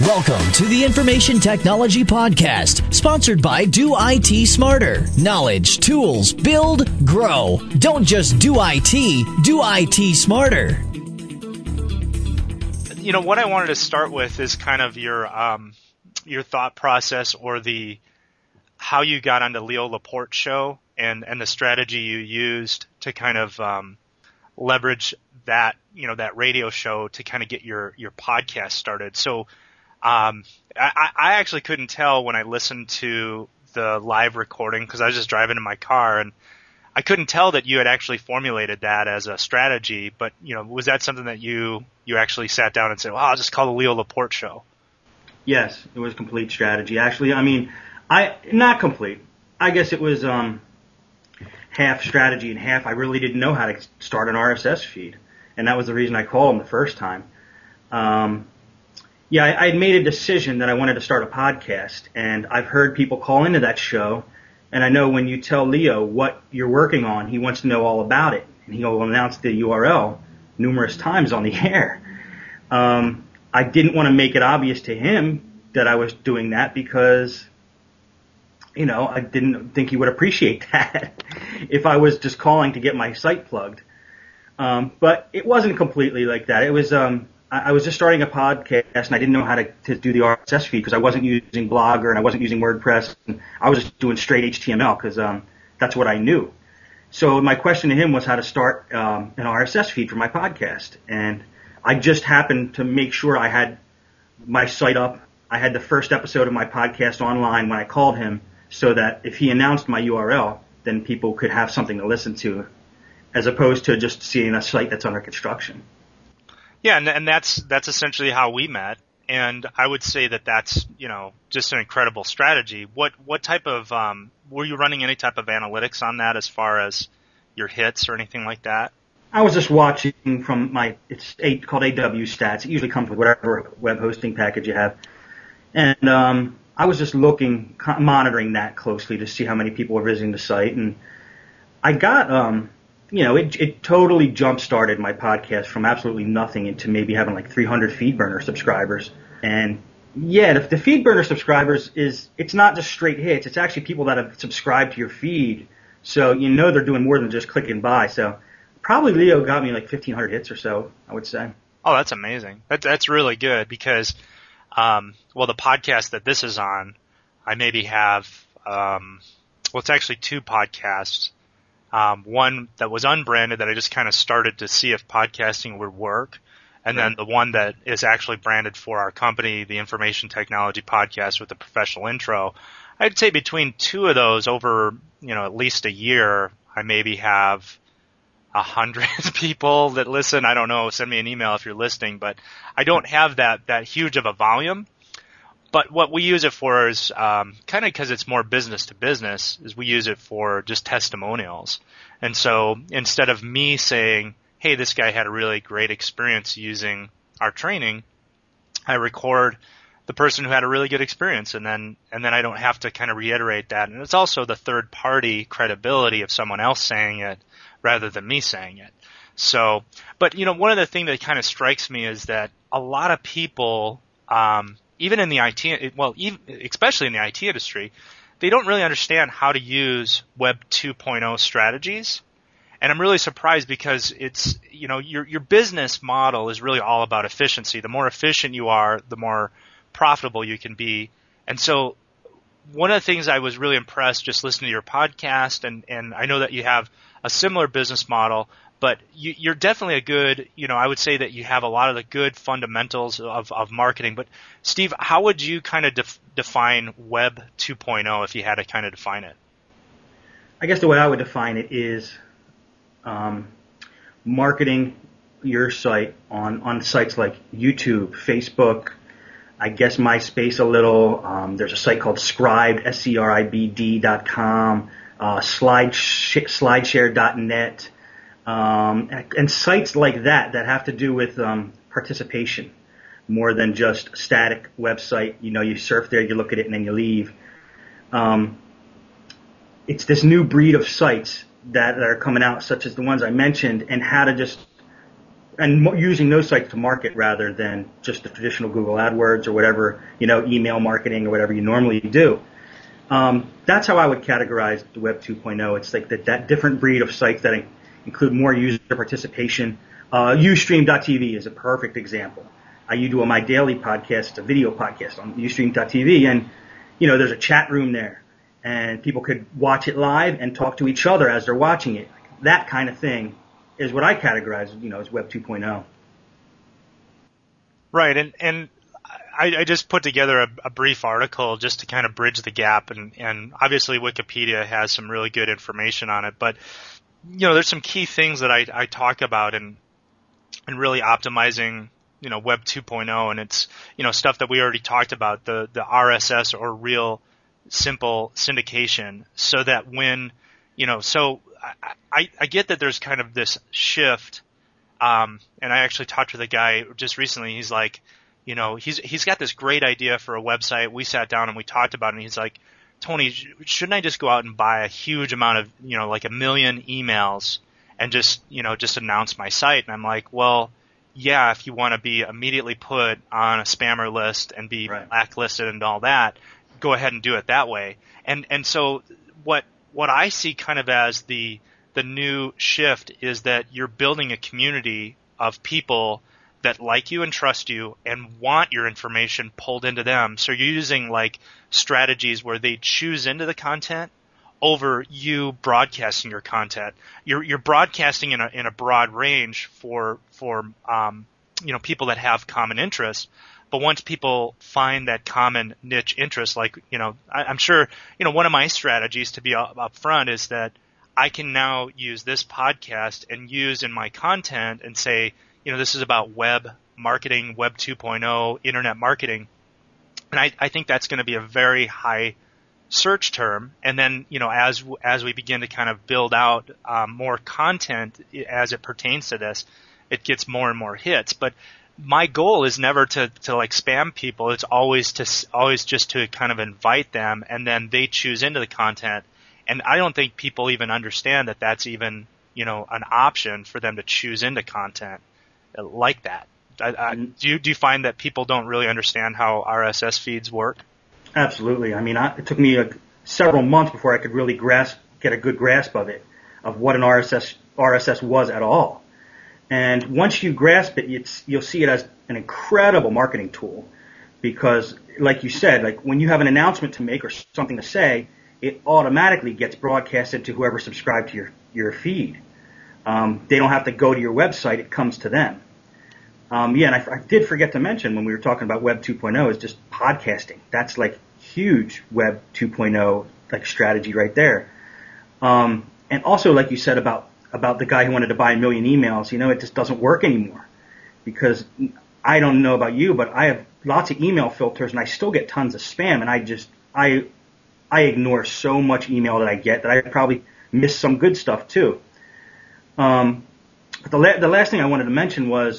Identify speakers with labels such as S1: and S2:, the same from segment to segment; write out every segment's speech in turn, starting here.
S1: Welcome to the Information Technology Podcast, sponsored by Do IT Smarter. Knowledge, tools, build, grow. Don't just do IT smarter.
S2: You know, what I wanted to start with is kind of your thought process, or how you got on the Leo Laporte show and the strategy you used to kind of leverage that, that radio show to kind of get your podcast started. So I actually couldn't tell when I listened to the live recording, because I was just driving in my car, and I couldn't tell that you had actually formulated that as a strategy. But, was that something that you actually sat down and said, well, I'll just call the Leo Laporte show?
S3: Yes, it was complete strategy. Actually, not complete. I guess it was half strategy and half I really didn't know how to start an RSS feed. And that was the reason I called him the first time. I had made a decision that I wanted to start a podcast, and I've heard people call into that show, and I know when you tell Leo what you're working on, he wants to know all about it, and he'll announce the URL numerous times on the air. I didn't want to make it obvious to him that I was doing that because, I didn't think he would appreciate that if I was just calling to get my site plugged. But it wasn't completely like that. It was, I was just starting a podcast, and I didn't know how to do the RSS feed because I wasn't using Blogger and I wasn't using WordPress. And I was just doing straight HTML because that's what I knew. So my question to him was how to start an RSS feed for my podcast. And I just happened to make sure I had my site up. I had the first episode of my podcast online when I called him, so that if he announced my URL, then people could have something to listen to, as opposed to just seeing a site that's under construction.
S2: Yeah, and that's essentially how we met, and I would say that that's, just an incredible strategy. What type of were you running any type of analytics on that as far as your hits or anything like that?
S3: I was just watching from it's called AW Stats. It usually comes with whatever web hosting package you have, and I was just monitoring that closely to see how many people were visiting the site, and I got it totally jump-started my podcast from absolutely nothing into maybe having like 300 FeedBurner subscribers. And yeah, the FeedBurner subscribers it's not just straight hits. It's actually people that have subscribed to your feed. So, they're doing more than just clicking by. So probably Leo got me like 1,500 hits or so, I would say.
S2: Oh, that's amazing. That's really good because, the podcast that this is on, I maybe have, it's actually two podcasts. One that was unbranded that I just kind of started to see if podcasting would work. And then the one that is actually branded for our company, the Information Technology Podcast with a professional intro. I'd say between two of those over, at least a year, I maybe have 100 people that listen. I don't know. Send me an email if you're listening, but I don't have that huge of a volume. But what we use it for is kind of because it's more business to business, is we use it for just testimonials. And so instead of me saying, hey, this guy had a really great experience using our training, I record the person who had a really good experience, and then I don't have to kind of reiterate that. And it's also the third party credibility of someone else saying it rather than me saying it. So, but one of the things that kind of strikes me is that a lot of people, even in the IT, especially in the IT industry, they don't really understand how to use Web 2.0 strategies. And I'm really surprised because it's, your business model is really all about efficiency. The more efficient you are, the more profitable you can be. And so one of the things I was really impressed just listening to your podcast, and I know that you have a similar business model, but you're definitely a good, I would say that you have a lot of the good fundamentals of marketing. But Steve, how would you kind of define Web 2.0 if you had to kind of define it?
S3: I guess the way I would define it is marketing your site on sites like YouTube, Facebook, I guess MySpace a little. There's a site called Scribd, SCRIBD.com, Slideshare.net. And sites like that have to do with participation more than just a static website. You surf there, you look at it, and then you leave. It's this new breed of sites that are coming out, such as the ones I mentioned, and how to just and using those sites to market rather than just the traditional Google AdWords or whatever, email marketing or whatever you normally do. That's how I would categorize the Web 2.0. It's like that different breed of sites that include more user participation. Ustream.tv is a perfect example. You do a My Daily podcast, it's a video podcast on Ustream.tv, and there's a chat room there, and people could watch it live and talk to each other as they're watching it. That kind of thing is what I categorize, as Web 2.0.
S2: Right, and I just put together a brief article just to kind of bridge the gap, and obviously Wikipedia has some really good information on it, but there's some key things that I talk about in really optimizing Web 2.0, and it's stuff that we already talked about, the RSS, or real simple syndication, so that when so I get that there's kind of this shift, and I actually talked with a guy just recently. He's like, he's got this great idea for a website. We sat down and we talked about it, and he's like, Tony, shouldn't I just go out and buy a huge amount of, like 1 million emails and just announce my site? And I'm like, well, yeah, if you want to be immediately put on a spammer list and be blacklisted and all that, go ahead and do it that way. And so what I see kind of as the new shift is that you're building a community of people that like you and trust you and want your information pulled into them. So you're using like strategies where they choose into the content over you broadcasting your content. You're broadcasting in a broad range for people that have common interests. But once people find that common niche interest, like, I'm sure, one of my strategies, to be upfront, is that I can now use this podcast and use in my content and say, this is about web marketing, Web 2.0, internet marketing. And I think that's going to be a very high search term. And then, as we begin to kind of build out more content as it pertains to this, it gets more and more hits. But my goal is never to like spam people. It's always just to kind of invite them, and then they choose into the content. And I don't think people even understand that that's even, an option for them to choose into content like that. Do you find that people don't really understand how RSS feeds work?
S3: Absolutely. I mean, it took me several months before I could really get a good grasp of it, of what an RSS was at all. And once you grasp it, you'll see it as an incredible marketing tool, because, like you said, like when you have an announcement to make or something to say, it automatically gets broadcasted to whoever subscribed to your feed. They don't have to go to your website; it comes to them. And I did forget to mention when we were talking about Web 2.0 is just podcasting. That's like huge Web 2.0 like strategy right there. And also, like you said about the guy who wanted to buy 1 million emails, it just doesn't work anymore, because I don't know about you, but I have lots of email filters and I still get tons of spam, and I ignore so much email that I get that I probably miss some good stuff too. But the last thing I wanted to mention was,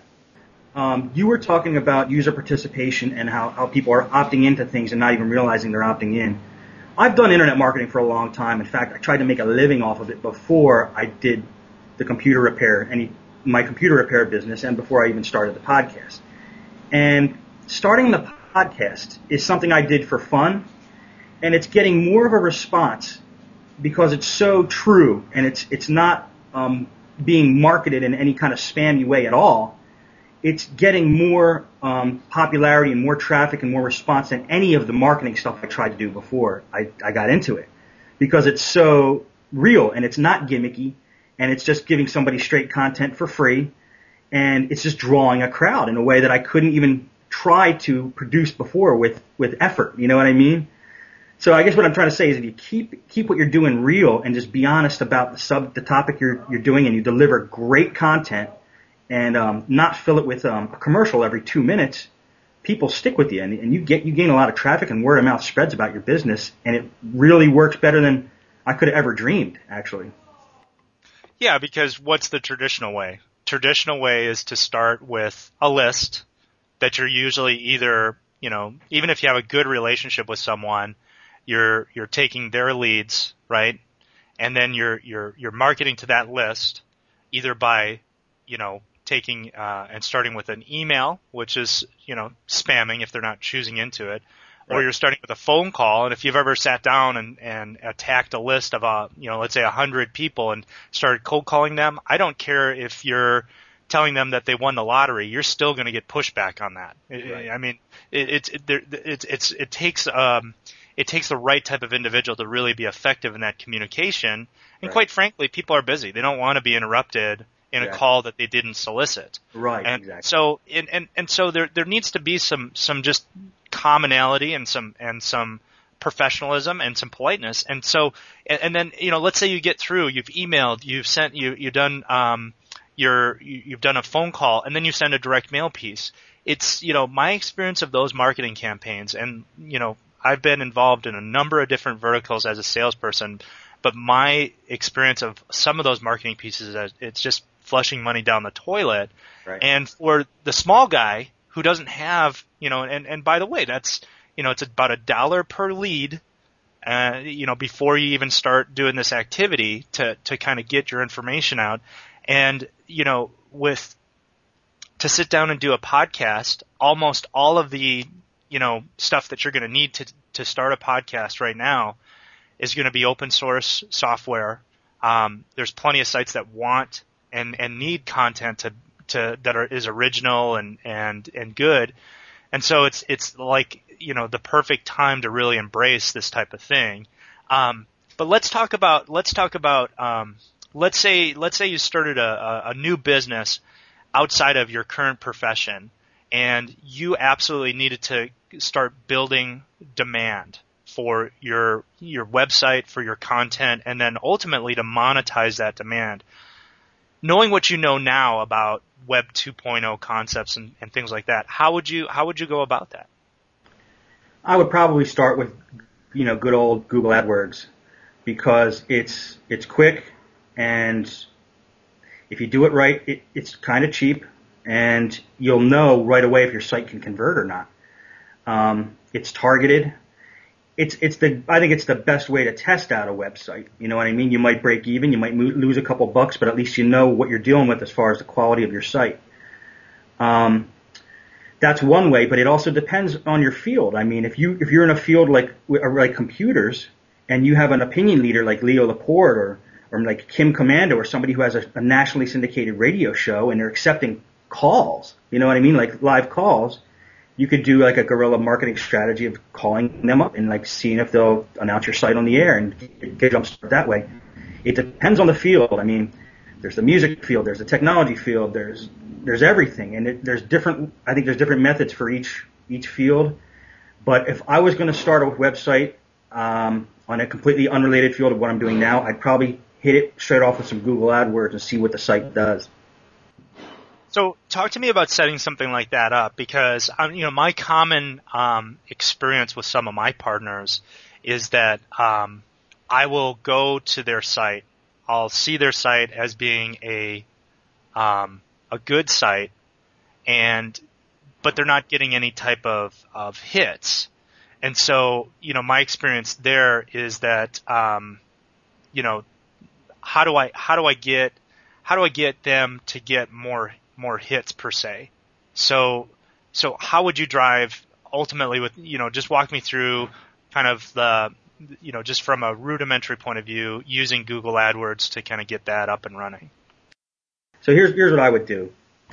S3: you were talking about user participation and how people are opting into things and not even realizing they're opting in. I've done internet marketing for a long time. In fact, I tried to make a living off of it before I did the computer repair, my computer repair business, and before I even started the podcast. And starting the podcast is something I did for fun, and it's getting more of a response because it's so true, and it's not being marketed in any kind of spammy way at all. It's getting more popularity and more traffic and more response than any of the marketing stuff I tried to do before I got into it, because it's so real and it's not gimmicky, and it's just giving somebody straight content for free, and it's just drawing a crowd in a way that I couldn't even try to produce before with effort. You know what I mean? So I guess what I'm trying to say is, if you keep what you're doing real and just be honest about the topic you're doing, and you deliver great content, and not fill it with a commercial every 2 minutes, people stick with you, and you gain a lot of traffic, and word of mouth spreads about your business, and it really works better than I could have ever dreamed, actually.
S2: Yeah, because what's the traditional way? Traditional way is to start with a list that you're usually either, even if you have a good relationship with someone, you're taking their leads, right? And then you're marketing to that list either by, taking and starting with an email, which is, spamming if they're not choosing into it, or you're starting with a phone call. And if you've ever sat down and attacked a list of, let's say 100 people and started cold calling them, I don't care if you're telling them that they won the lottery, you're still going to get pushback on that. Right. I mean, it takes the right type of individual to really be effective in that communication. And quite frankly, people are busy. They don't want to be interrupted in a call that they didn't solicit.
S3: Right.
S2: And
S3: exactly.
S2: So, and so there needs to be some just commonality and some professionalism and some politeness. And so, and then, let's say you get through, you've emailed, you've sent, you've done a phone call, and then you send a direct mail piece. It's, my experience of those marketing campaigns, and, I've been involved in a number of different verticals as a salesperson, but my experience of some of those marketing pieces is it's just flushing money down the toilet.
S3: Right.
S2: And for the small guy who doesn't have, and by the way, that's, it's about $1 per lead, before you even start doing this activity to kind of get your information out. And, to sit down and do a podcast, almost all of the, stuff that you're going to need to start a podcast right now is going to be open source software. There's plenty of sites that want and need content that is original and good. And so it's like, the perfect time to really embrace this type of thing. But let's talk about, let's say you started a new business outside of your current profession, and you absolutely needed to start building demand for your website, for your content, and then ultimately to monetize that demand. Knowing what you know now about Web 2.0 concepts and things like that, how would you go about that?
S3: I would probably start with, good old Google AdWords, because it's quick, and if you do it right, it's kind of cheap, and you'll know right away if your site can convert or not. It's targeted. I think it's the best way to test out a website. You know what I mean? You might break even, you might lose a couple bucks, but at least you know what you're dealing with as far as the quality of your site. That's one way, but it also depends on your field. I mean, if you're in a field like computers, and you have an opinion leader like Leo Laporte or like Kim Commando or somebody who has a nationally syndicated radio show, and they're accepting calls, you know what I mean, like live calls, you could do like a guerrilla marketing strategy of calling them up and like seeing if they'll announce your site on the air and get jumpstart that way. It depends on the field. I mean, there's the music field, there's the technology field, there's everything, and there's different methods for each field. But if I was going to start a website on a completely unrelated field of what I'm doing now, I'd probably hit it straight off with some Google AdWords and see what the site does.
S2: So talk to me about setting something like that up, because my common experience with some of my partners is that I will go to their site. I'll see their site as being a good site, but they're not getting any type of hits. And so, my experience there is that how do I get them to get more hits per se? So how would you drive ultimately with, just walk me through kind of the, just from a rudimentary point of view, using Google AdWords to kind of get that up and running.
S3: So here's what I would do.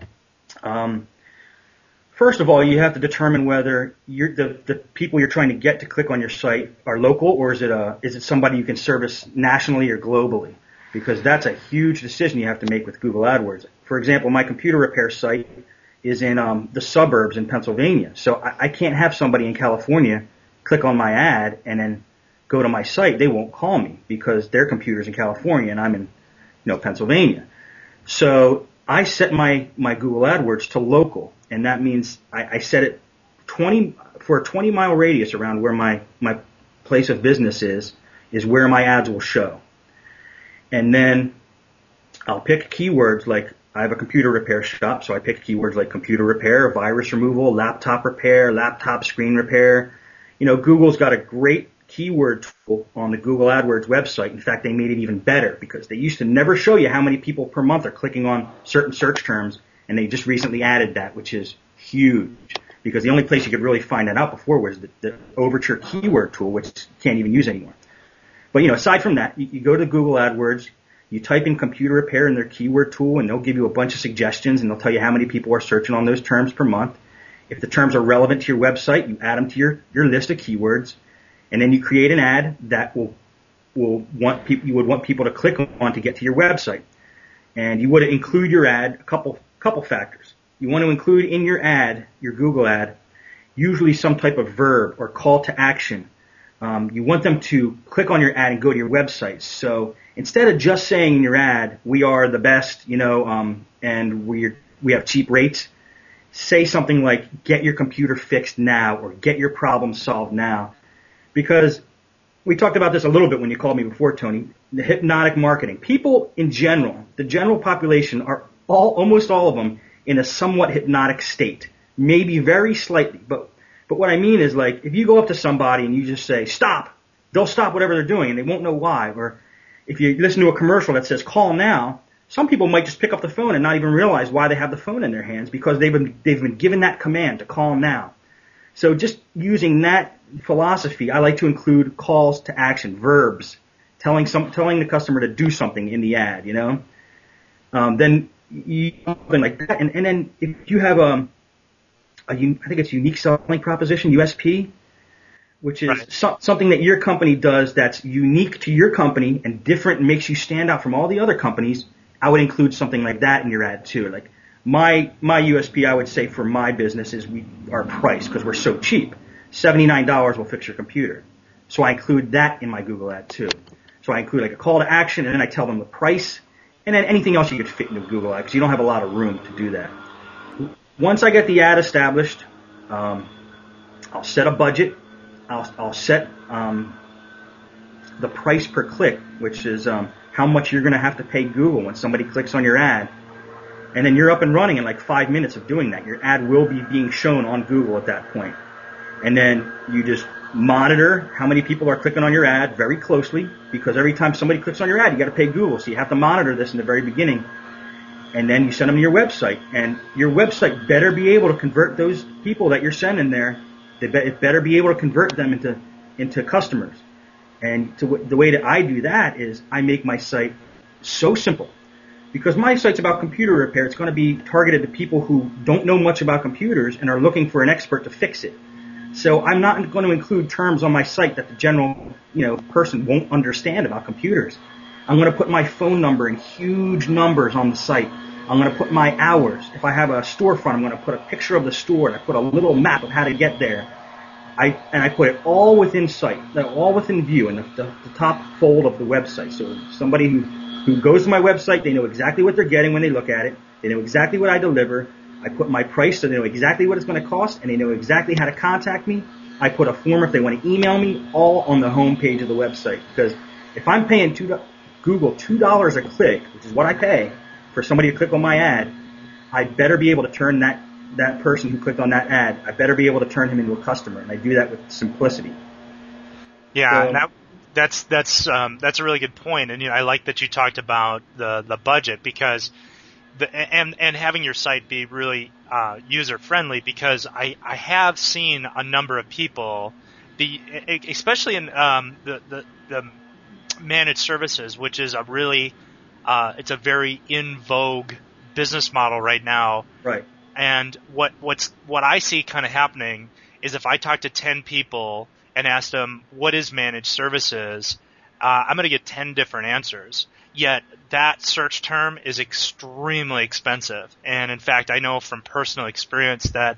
S3: First of all, you have to determine whether the people you're trying to get to click on your site are local, or is it somebody you can service nationally or globally? Because that's a huge decision you have to make with Google AdWords. For example, my computer repair site is in the suburbs in Pennsylvania, so I can't have somebody in California click on my ad and then go to my site. They won't call me because their computer's in California and I'm in Pennsylvania. So I set my Google AdWords to local, and that means I set it for a 20-mile radius around where my place of business is where my ads will show. And then I'll pick keywords like, I have a computer repair shop, so I pick keywords like computer repair, virus removal, laptop repair, laptop screen repair. Google's got a great keyword tool on the Google AdWords website. In fact, they made it even better because they used to never show you how many people per month are clicking on certain search terms And they just recently added that, which is huge, because the only place you could really find that out before was the Overture keyword tool, which you can't even use anymore. But, aside from that, you go to Google AdWords, you type in computer repair in their keyword tool, and they'll give you a bunch of suggestions, and they'll tell you how many people are searching on those terms per month. If the terms are relevant to your website, you add them to your list of keywords, and then you create an ad that you would want people to click on to get to your website. And you would include your ad a couple factors. You want to include in your ad, your Google ad, usually some type of verb or call to action. You want them to click on your ad and go to your website. So instead of just saying in your ad, we are the best, and we have cheap rates, say something like, get your computer fixed now, or get your problem solved now. Because we talked about this a little bit when you called me before, Tony, the hypnotic marketing. People in general, the general population, are almost all of them in a somewhat hypnotic state, maybe very slightly. But what I mean is, like, if you go up to somebody and you just say, stop, they'll stop whatever they're doing and they won't know why. Or if you listen to a commercial that says call now, some people might just pick up the phone and not even realize why they have the phone in their hands, because they've been given that command to call now. So just using that philosophy, I like to include calls to action, verbs, telling the customer to do something in the ad, Then something like that, and then if you have I think it's unique selling proposition, USP, which is
S2: right.
S3: Something that your company does that's unique to your company and different and makes you stand out from all the other companies, I would include something like that in your ad too. Like my USP, I would say, for my business is our price, because we're so cheap. $79 will fix your computer. So I include that in my Google ad too. So I include like a call to action, and then I tell them the price, and then anything else you could fit into Google ad, because you don't have a lot of room to do that. Once I get the ad established, I'll set a budget. I'll set the price per click, which is how much you're going to have to pay Google when somebody clicks on your ad. And then you're up and running in like 5 minutes of doing that. Your ad will be being shown on Google at that point. And then you just monitor how many people are clicking on your ad very closely, because every time somebody clicks on your ad, you got to pay Google. So you have to monitor this in the very beginning. And then you send them to your website. And your website better be able to convert those people that you're sending there. It better be able to convert them into customers. And the way that I do that is I make my site so simple. Because my site's about computer repair, it's going to be targeted to people who don't know much about computers and are looking for an expert to fix it. So I'm not going to include terms on my site that the general, person won't understand about computers. I'm going to put my phone number in huge numbers on the site. I'm going to put my hours. If I have a storefront, I'm going to put a picture of the store, and I put a little map of how to get there. I put it all within sight, all within view, in the top fold of the website. So somebody who goes to my website, they know exactly what they're getting when they look at it. They know exactly what I deliver. I put my price so they know exactly what it's going to cost, and they know exactly how to contact me. I put a form if they want to email me, all on the home page of the website. Because if I'm paying Google $2 a click, which is what I pay for somebody to click on my ad, I better be able to turn that person who clicked on that ad, I better be able to turn him into a customer, and I do that with simplicity.
S2: Yeah, so, that's a really good point, and I like that you talked about the budget, because and having your site be really user friendly, because I have seen a number of people, especially in the managed services, which is a really it's a very in vogue business model right now.
S3: Right.
S2: And what I see kind of happening is, if I talk to 10 people and ask them what is managed services, I'm going to get 10 different answers. Yet that search term is extremely expensive. And in fact, I know from personal experience that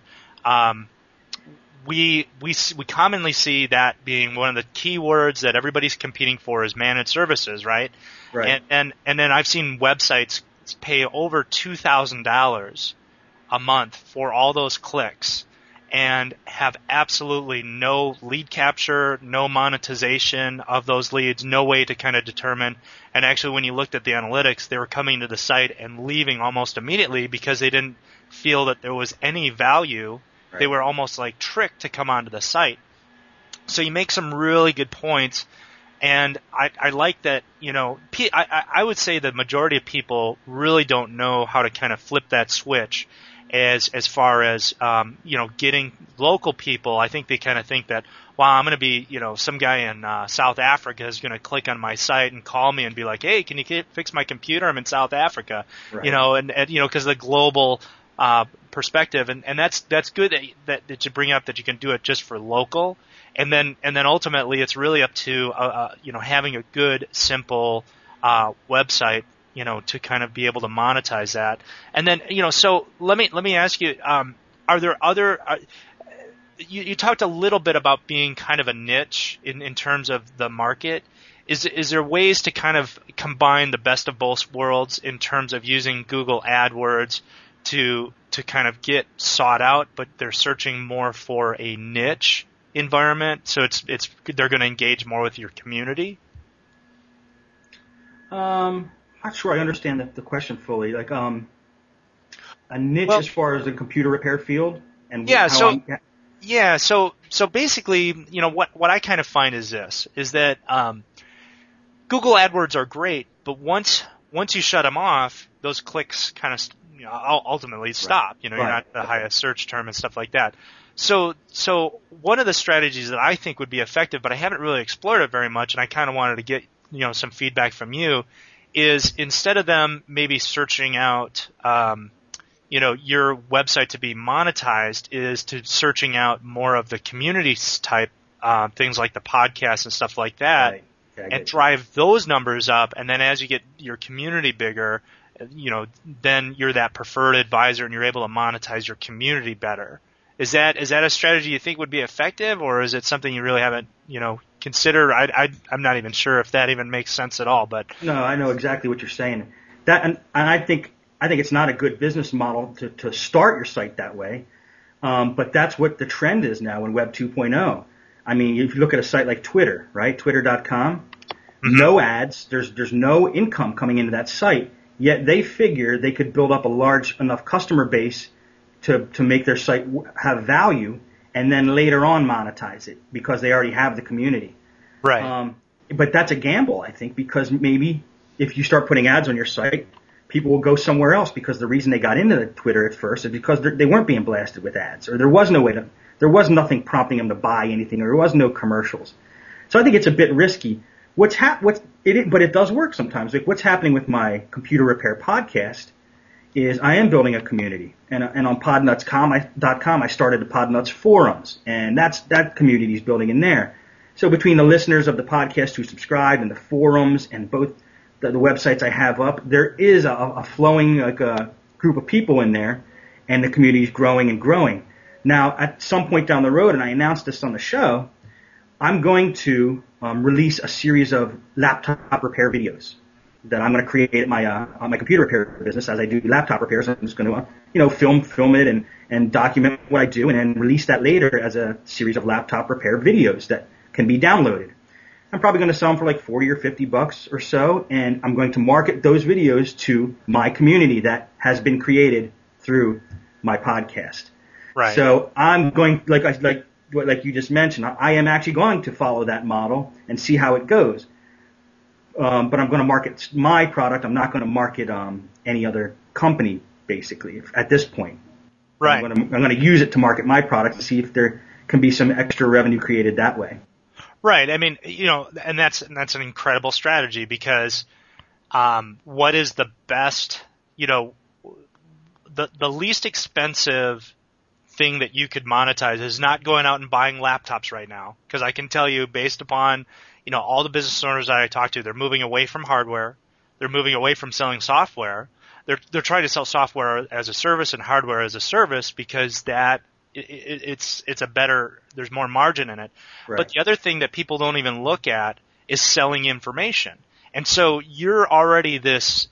S2: we commonly see that being one of the keywords that everybody's competing for is managed services, right?
S3: Right.
S2: And then I've seen websites pay over $2,000 a month for all those clicks and have absolutely no lead capture, no monetization of those leads, no way to kind of determine. And actually, when you looked at the analytics, they were coming to the site and leaving almost immediately because they didn't feel that there was any value. Right. They were almost like tricked to come onto the site. So you make some really good points. And I like that, I would say the majority of people really don't know how to kind of flip that switch as far as, getting local people. I think they kind of think that, wow, I'm going to be, some guy in South Africa is going to click on my site and call me and be like, hey, can you fix my computer? I'm in South Africa,
S3: Right.
S2: because of the global perspective. And that's good that you bring up that you can do it just for local. And then ultimately it's really up to, having a good, simple, website, to kind of be able to monetize that. And then, so let me ask you, are there other, you talked a little bit about being kind of a niche in terms of the market. Is there ways to kind of combine the best of both worlds in terms of using Google AdWords to kind of get sought out, but they're searching more for a niche environment, so they're going to engage more with your community?
S3: Not sure I understand the question fully. Like, a niche as far as the computer repair field, and
S2: so basically, what I kind of find is that Google AdWords are great, but once you shut them off, those clicks kind of ultimately stop.
S3: Right.
S2: You're not the highest search term and stuff like that. So one of the strategies that I think would be effective, but I haven't really explored it very much, and I kind of wanted to get some feedback from you, is instead of them maybe searching out your website to be monetized, is to searching out more of the community type things like the podcasts and stuff like that,
S3: Right. Yeah,
S2: and drive those numbers up. And then as you get your community bigger, then you're that preferred advisor and you're able to monetize your community better. Is that a strategy you think would be effective, or is it something you really haven't, considered? I'm not even sure if that even makes sense at all, but.
S3: No, I know exactly what you're saying. And I think it's not a good business model to start your site that way. But that's what the trend is now in Web 2.0. I mean, if you look at a site like Twitter, right? Twitter.com,
S2: Mm-hmm.
S3: no ads. There's no income coming into that site. Yet they figure they could build up a large enough customer base to make their site have value, and then later on monetize it because they already have the community.
S2: Right.
S3: But that's a gamble, I think, because maybe if you start putting ads on your site, people will go somewhere else, because the reason they got into Twitter at first is because they weren't being blasted with ads, or there was nothing prompting them to buy anything, or there was no commercials. So I think it's a bit risky. But it does work sometimes. Like, what's happening with my computer repair podcast is I am building a community, and on podnuts.com I started the Podnuts forums, and that community is building in there. So between the listeners of the podcast who subscribe and the forums and both the websites I have up, there is a flowing group of people in there, and the community is growing and growing. Now, at some point down the road, and I announced this on the show, I'm going to release a series of laptop repair videos that I'm going to create at my computer repair business. As I do laptop repairs, I'm just going to film it and document what I do, and then release that later as a series of laptop repair videos that can be downloaded. I'm probably going to sell them for like $40 or $50 or so, and I'm going to market those videos to my community that has been created through my podcast.
S2: Right.
S3: So I'm going, like you just mentioned, I am actually going to follow that model and see how it goes. But I'm going to market my product. I'm not going to market any other company, basically, at this point.
S2: Right.
S3: I'm going to use it to market my product to see if there can be some extra revenue created that way.
S2: Right. I mean, and that's an incredible strategy, because what is the best, the least expensive thing that you could monetize is not going out and buying laptops right now. Because I can tell you, based upon, all the business owners that I talk to, they're moving away from hardware. They're moving away from selling software. They're trying to sell software as a service and hardware as a service, because it's a better, there's more margin in it.
S3: Right.
S2: But the other thing that people don't even look at is selling information. And so you're already this,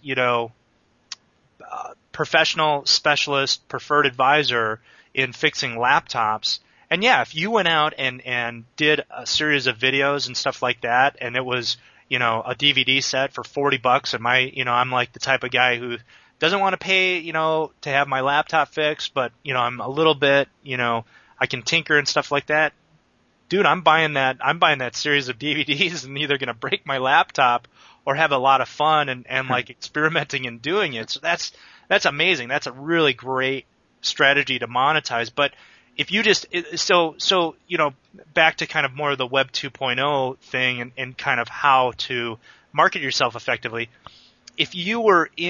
S2: professional specialist, preferred advisor in fixing laptops. And yeah, if you went out and did a series of videos and stuff like that, and it was, a DVD set for $40, and I'm like the type of guy who doesn't want to pay, to have my laptop fixed, but, I'm a little bit, I can tinker and stuff like that. dude, I'm buying that series of DVDs and either going to break my laptop or have a lot of fun and like experimenting and doing it. So that's amazing. That's a really great strategy to monetize. But if you just, so, you know, back to kind of more of the Web 2.0 thing and kind of how to market yourself effectively. If you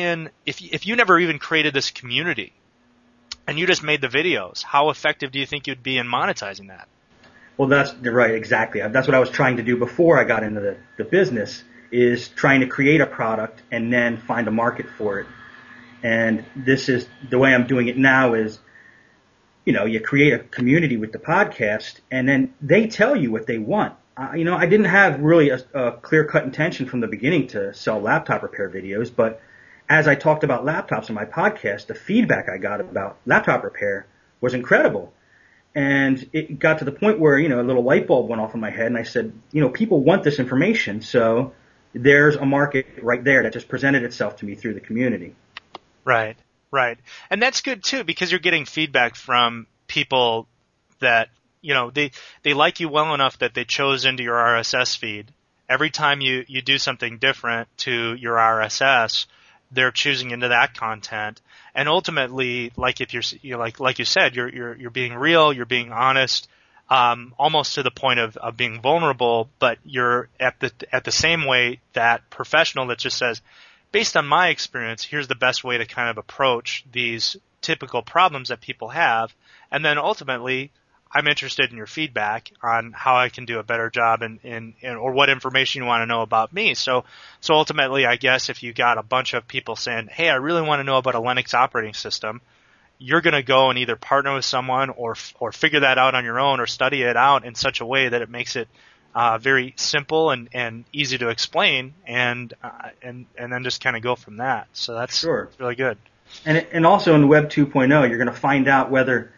S2: never even created this community and you just made the videos, how effective do you think you'd be in monetizing that?
S3: Well, that's right. Exactly. That's what I was trying to do before I got into the business, is trying to create a product and then find a market for it. And this is the way I'm doing it now is, you know, you create a community with the podcast and then they tell you what they want. You know, I didn't have really a clear-cut intention from the beginning to sell laptop repair videos, but as I talked about laptops in my podcast, the feedback I got about laptop repair was incredible. And it got to the point where, you know, a little light bulb went off in my head and I said, you know, people want this information, so there's a market right there that just presented itself to me through the community.
S2: Right, right. And that's good too, because you're getting feedback from people that, you know, they like you well enough that they chose into your RSS feed. Every time you do something different to your RSS, they're choosing into that content. And ultimately, like if you're like you said, you're being real, you're being honest, almost to the point of being vulnerable, but you're at the same way that professional that just says, based on my experience, here's the best way to kind of approach these typical problems that people have. And then ultimately, I'm interested in your feedback on how I can do a better job in or what information you want to know about me. So ultimately, I guess if you got a bunch of people saying, hey, I really want to know about a Linux operating system, you're going to go and either partner with someone or figure that out on your own or study it out in such a way that it makes it very simple and easy to explain and then just kind of go from that. So that's really good.
S3: And also in Web 2.0, you're going to find out whether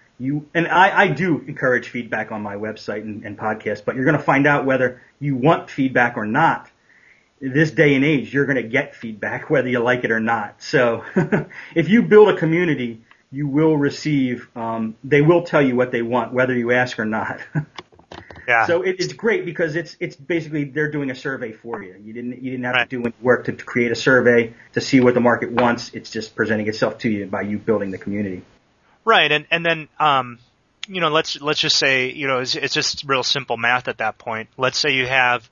S3: I do encourage feedback on my website and podcast, but you're going to find out whether you want feedback or not. This day and age, you're going to get feedback whether you like it or not. So if you build a community, you will receive, they will tell you what they want, whether you ask or not.
S2: Yeah.
S3: So it's great because it's basically they're doing a survey for you. You didn't have to do any work to create a survey to see what the market wants. It's just presenting itself to you by you building the community.
S2: Right, and then you know, let's just say, you know, it's just real simple math at that point. Let's say you have,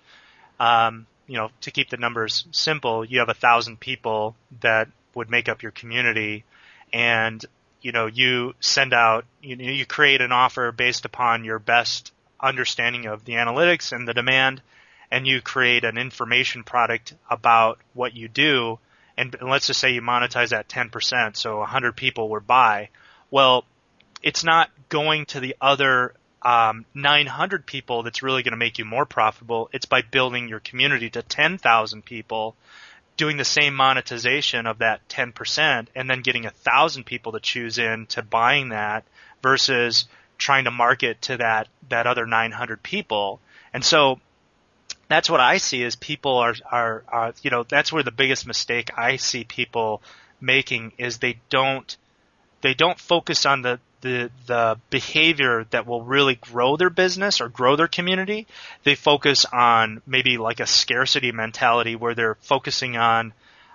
S2: you know, to keep the numbers simple, you have 1,000 people that would make up your community, and you know, you send out, you create an offer based upon your best understanding of the analytics and the demand, and you create an information product about what you do, and let's just say you monetize at 10%, so 100 people would buy. Well, it's not going to the other 900 people that's really going to make you more profitable. It's by building your community to 10,000 people, doing the same monetization of that 10%, and then getting 1,000 people to choose in to buying that versus trying to market to that other 900 people. And so that's what I see is people are you know, that's where the biggest mistake I see people making is they don't focus on the behavior that will really grow their business or grow their community. They focus on maybe like a scarcity mentality where they're focusing on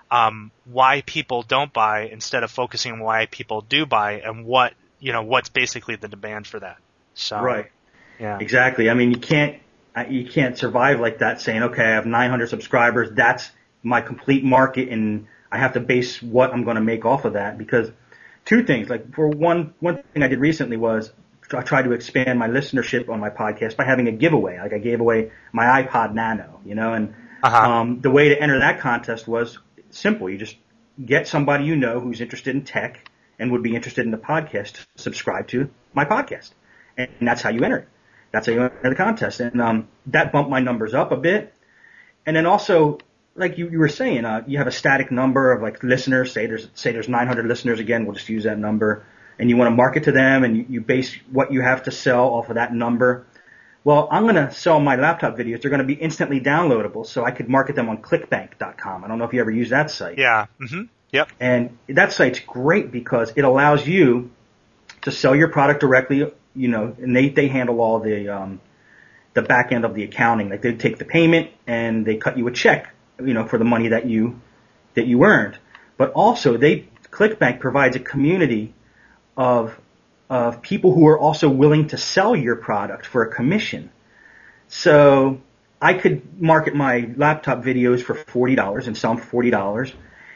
S2: why people don't buy instead of focusing on why people do buy and what's basically the demand for that. So
S3: right.
S2: Yeah.
S3: Exactly. I mean, you can't survive like that saying, okay, I have 900 subscribers, that's my complete market and I have to base what I'm going to make off of that because two things, like for one thing I did recently was I tried to expand my listenership on my podcast by having a giveaway. Like I gave away my iPod Nano, you know, and the way to enter that contest was simple. You just get somebody you know who's interested in tech and would be interested in the podcast to subscribe to my podcast. And that's how you enter it. That's how you enter the contest. And that bumped my numbers up a bit. And then also, like you were saying, you have a static number of like listeners. Say there's 900 listeners. Again, we'll just use that number. And you want to market to them, and you base what you have to sell off of that number. Well, I'm going to sell my laptop videos. They're going to be instantly downloadable, so I could market them on ClickBank.com. I don't know if you ever use that site.
S2: Yeah. Mm-hmm. Yep.
S3: And that site's great because it allows you to sell your product directly. You know, and they handle all the the back end of the accounting. Like they take the payment and they cut you a check, for the money that you earned. But also ClickBank provides a community of people who are also willing to sell your product for a commission. So I could market my laptop videos for $40 and sell them for $40.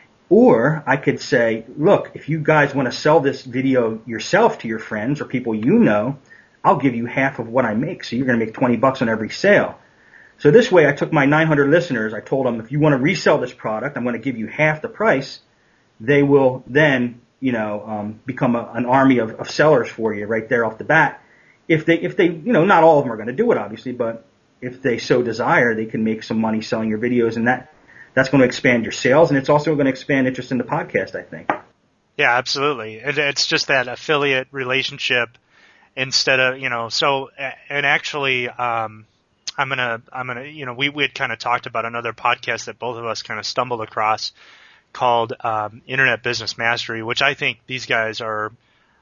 S3: Or I could say, look, if you guys want to sell this video yourself to your friends or people I'll give you half of what I make. So you're going to make $20 on every sale. So this way I took my 900 listeners. I told them, if you want to resell this product, I'm going to give you half the price. They will then, become an army of sellers for you right there off the bat. If they, not all of them are going to do it, obviously, but if they so desire, they can make some money selling your videos, and that's going to expand your sales, and it's also going to expand interest in the podcast, I think. Yeah,
S2: absolutely. It's just that affiliate relationship instead of, and actually, I'm gonna, we had kind of talked about another podcast that both of us kind of stumbled across called Internet Business Mastery, which I think these guys are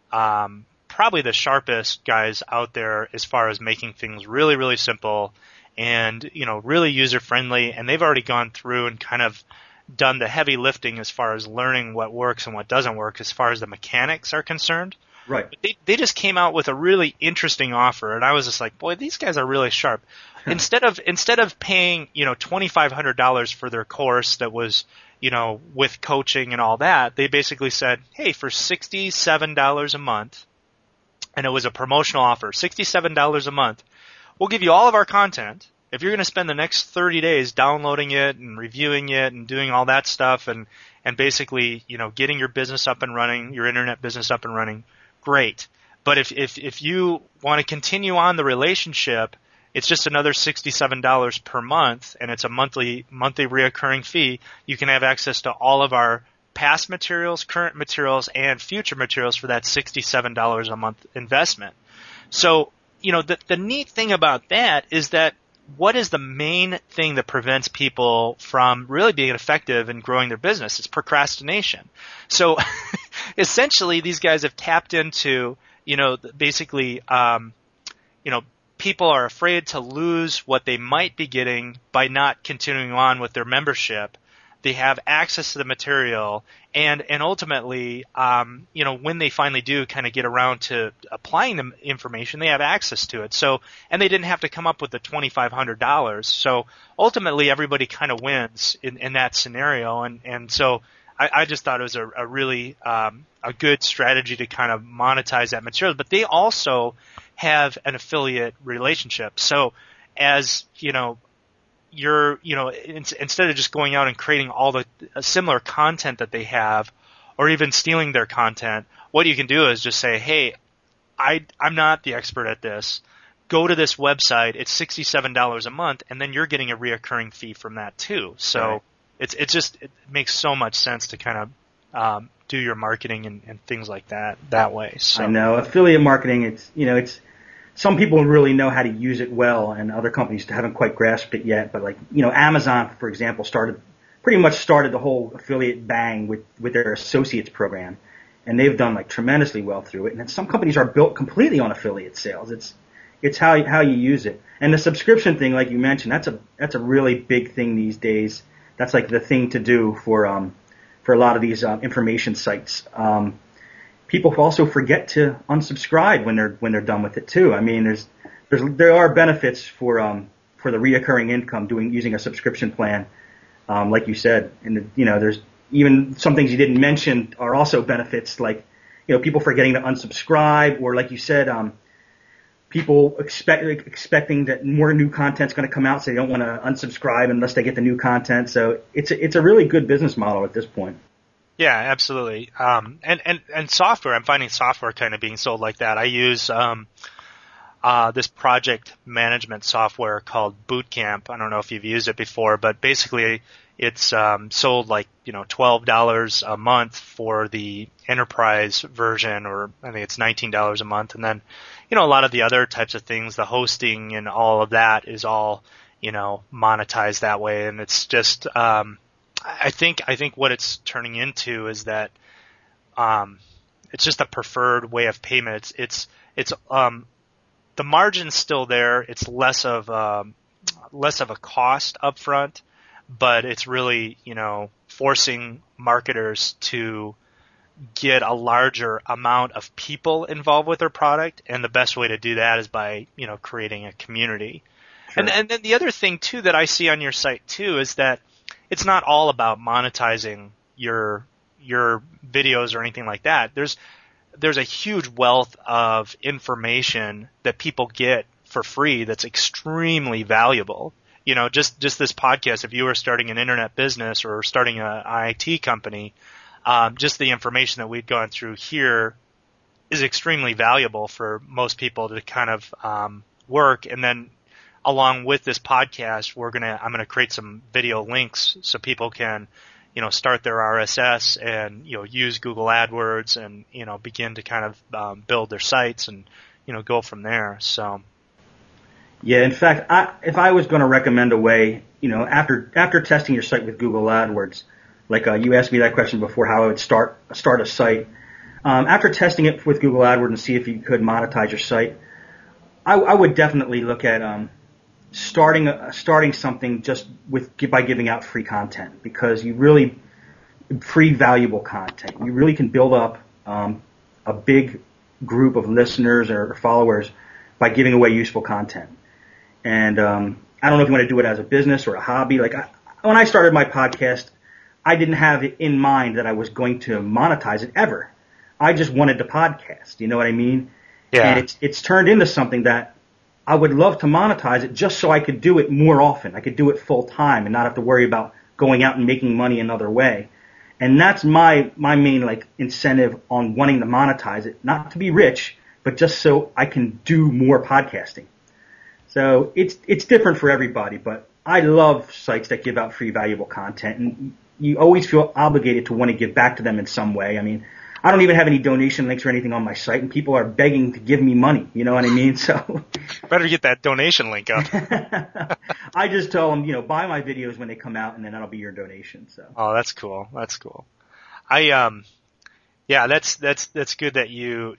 S2: probably the sharpest guys out there as far as making things really, really simple and, really user friendly. And they've already gone through and kind of done the heavy lifting as far as learning what works and what doesn't work as far as the mechanics are concerned.
S3: Right.
S2: But they just came out with a really interesting offer, and I was just like, boy, these guys are really sharp. Instead of paying, $2,500 for their course that was, with coaching and all that, they basically said, hey, for $67 a month, and it was a promotional offer, $67 a month, we'll give you all of our content. If you're going to spend the next 30 days downloading it and reviewing it and doing all that stuff and basically, getting your business up and running, your internet business up and running, great. But if you want to continue on the relationship, it's just another $67 per month, and it's a monthly reoccurring fee. You can have access to all of our past materials, current materials, and future materials for that $67 a month investment. So, the neat thing about that is that what is the main thing that prevents people from really being effective in growing their business? It's procrastination. So essentially these guys have tapped into, basically, people are afraid to lose what they might be getting by not continuing on with their membership. They have access to the material, and ultimately, when they finally do kind of get around to applying the information, they have access to it. So, and they didn't have to come up with the $2,500. So ultimately, everybody kind of wins in that scenario. And so I just thought it was a really a good strategy to kind of monetize that material. But they also have an affiliate relationship. So as, you're, instead of just going out and creating all the similar content that they have or even stealing their content, what you can do is just say, hey, I'm not the expert at this. Go to this website. It's $67 a month, and then you're getting a reoccurring fee from that too. So right. It makes so much sense to kind of do your marketing and things like that way. So. I
S3: know affiliate marketing. It's some people really know how to use it well, and other companies haven't quite grasped it yet. But Amazon, for example, pretty much started the whole affiliate bang with their associates program, and they've done tremendously well through it. And then some companies are built completely on affiliate sales. It's how you use it. And the subscription thing, like you mentioned, that's a really big thing these days. That's the thing to do for a lot of these information sites. People also forget to unsubscribe when they're done with it too. I mean, there are benefits for the reoccurring income using a subscription plan, like you said. And there's even some things you didn't mention are also benefits, people forgetting to unsubscribe, or like you said, people expecting that more new content's going to come out, so they don't want to unsubscribe unless they get the new content. So it's a really good business model at this point.
S2: Yeah, absolutely. And software, I'm finding software kind of being sold like that. I use this project management software called Bootcamp. I don't know if you've used it before, but basically it's sold $12 a month for the enterprise version, or I think it's $19 a month. And then, a lot of the other types of things, the hosting and all of that is all, monetized that way. And it's just I think what it's turning into is that it's just a preferred way of payment. It's the margin's still there. It's less of a cost up front, but it's really, forcing marketers to get a larger amount of people involved with their product. And the best way to do that is by, creating a community. Sure. And then the other thing too that I see on your site too is that it's not all about monetizing your videos or anything like that. There's a huge wealth of information that people get for free that's extremely valuable. Just this podcast, if you were starting an internet business or starting an IT company, just the information that we've gone through here is extremely valuable for most people to kind of work. And then along with this podcast, I'm gonna create some video links so people can start their RSS and use Google AdWords and begin to kind of build their sites and go from there. So.
S3: Yeah, in fact, if I was going to recommend a way, after testing your site with Google AdWords, like you asked me that question before, how I would start a site. After testing it with Google AdWords and see if you could monetize your site, I would definitely look at starting something just by giving out free content, because free valuable content. You really can build up a big group of listeners or followers by giving away useful content. And I don't know if you want to do it as a business or a hobby. Like when I started my podcast, I didn't have it in mind that I was going to monetize it ever. I just wanted to podcast. You know what I mean?
S2: Yeah.
S3: And it's turned into something that I would love to monetize it just so I could do it more often. I could do it full time and not have to worry about going out and making money another way. And that's my main incentive on wanting to monetize it, not to be rich, but just so I can do more podcasting. So it's different for everybody, but I love sites that give out free valuable content, and you always feel obligated to want to give back to them in some way. I mean, I don't even have any donation links or anything on my site, and people are begging to give me money. You know what I mean? So
S2: better get that donation link up.
S3: I just tell them, buy my videos when they come out, and then that'll be your donation. So.
S2: Oh, that's cool. That's cool. That's good that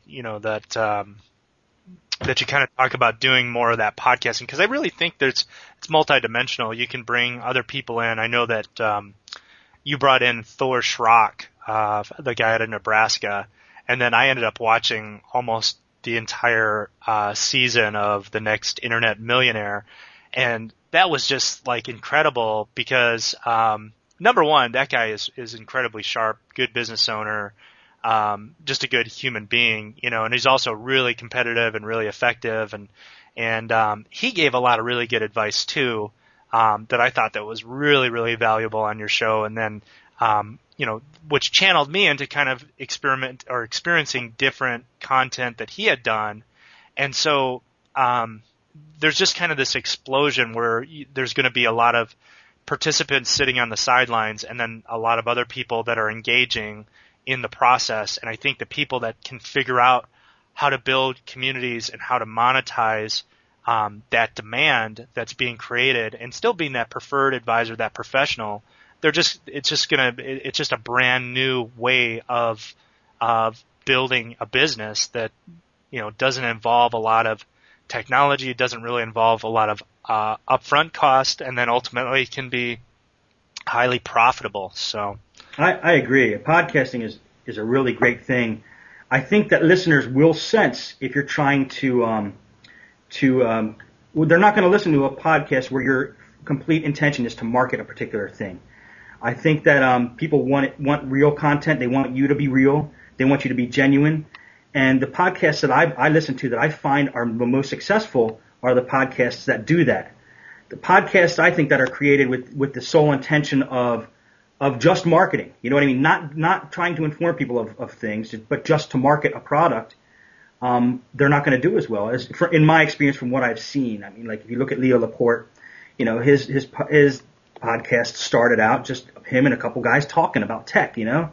S2: that you kind of talk about doing more of that podcasting, because I really think it's multidimensional. You can bring other people in. I know that you brought in Thor Schrock, the guy out of Nebraska, and then I ended up watching almost the entire season of The Next Internet Millionaire, and that was just incredible because number one, that guy is incredibly sharp, good business owner. Just a good human being, and he's also really competitive and really effective, and he gave a lot of really good advice too, that I thought that was really, really valuable on your show, and then, which channeled me into kind of experiencing different content that he had done. And so, there's just kind of this explosion where there's going to be a lot of participants sitting on the sidelines and then a lot of other people that are engaging in the process. And I think the people that can figure out how to build communities and how to monetize that demand that's being created and still being that preferred advisor, that professional, it's just a brand new way of building a business that, doesn't involve a lot of technology. It doesn't really involve a lot of upfront cost, and then ultimately can be highly profitable. So.
S3: I agree. Podcasting is a really great thing. I think that listeners will sense if you're trying to they're not going to listen to a podcast where your complete intention is to market a particular thing. I think that people want real content. They want you to be real. They want you to be genuine. And the podcasts that I listen to that I find are the most successful are the podcasts that do that. The podcasts I think that are created with the sole intention of just marketing. You know what I mean? Not trying to inform people of things, but just to market a product. They're not going to do as well in my experience from what I've seen. I mean, if you look at Leo Laporte, his podcast started out just him and a couple guys talking about tech,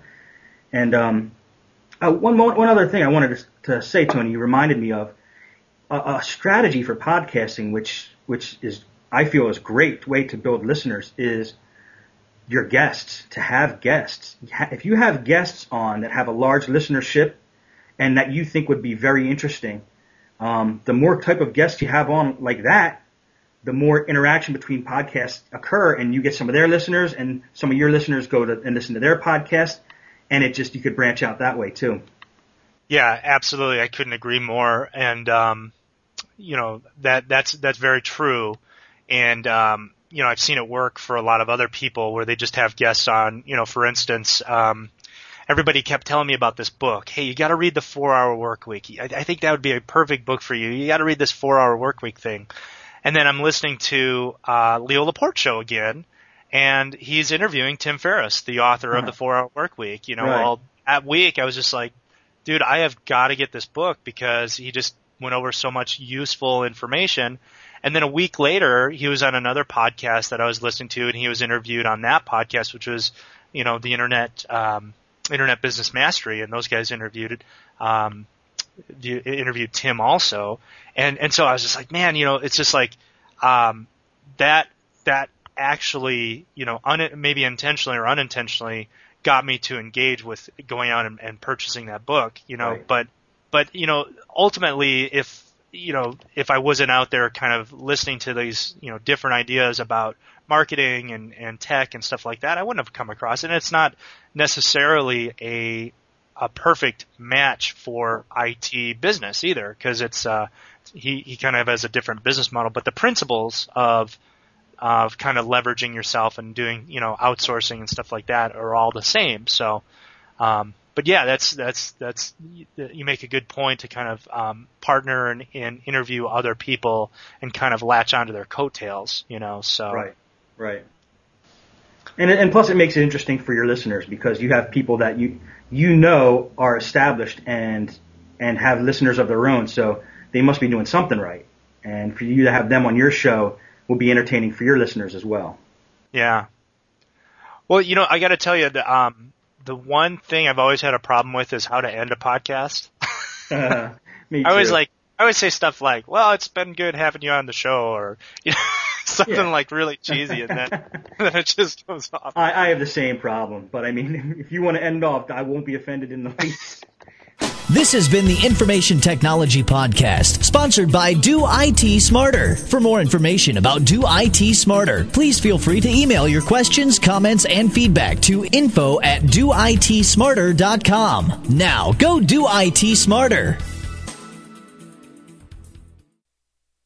S3: And one other thing I wanted to say, Tony, you reminded me of a strategy for podcasting, which is I feel is a great way to build listeners is your guests, to have guests. If you have guests on that have a large listenership and that you think would be very interesting, The more type of guests you have on like that, the more interaction between podcasts occur, and you get some of their listeners, and some of your listeners go to and listen to their podcast, and you could branch out that way too.
S2: Yeah, absolutely. I couldn't agree more. And, that's very true. And, I've seen it work for a lot of other people where they just have guests on, for instance, everybody kept telling me about this book. Hey, you got to read the 4-Hour Workweek. I think that would be a perfect book for you. You got to read this 4-Hour Workweek thing. And then I'm listening to Leo Laporte show again, and he's interviewing Tim Ferriss, the author of the 4-Hour Workweek. Well, that week I was just like, dude, I have got to get this book because he just went over so much useful information. And then a week later, he was on another podcast that I was listening to, and he was interviewed on that podcast, which was, the Internet Business Mastery, and those guys interviewed Tim also. And so I was just like, man, it's just like, that actually, maybe intentionally or unintentionally got me to engage with going out and purchasing that book,
S3: Right.
S2: but ultimately if I wasn't out there kind of listening to these, different ideas about marketing and tech and stuff like that, I wouldn't have come across it. And it's not necessarily a perfect match for IT business either, because it's he kind of has a different business model, but the principles of kind of leveraging yourself and doing outsourcing and stuff like that are all the same. So, but yeah, that's you make a good point to kind of partner and interview other people and kind of latch onto their coattails. So
S3: right. And plus it makes it interesting for your listeners because you have people that are established and have listeners of their own, so they must be doing something right. And for you to have them on your show will be entertaining for your listeners as well.
S2: Yeah. Well, I got to tell you, the one thing I've always had a problem with is how to end a podcast.
S3: Me too.
S2: I always say stuff like, well, it's been good having you on the show, or something like really cheesy, and then it just goes off.
S3: I have the same problem, but I mean, if you want to end off, I won't be offended in the least.
S1: This has been the Information Technology Podcast, sponsored by Do IT Smarter. For more information about Do IT Smarter, please feel free to email your questions, comments, and feedback to info@doitsmarter.com. Now, go Do IT Smarter.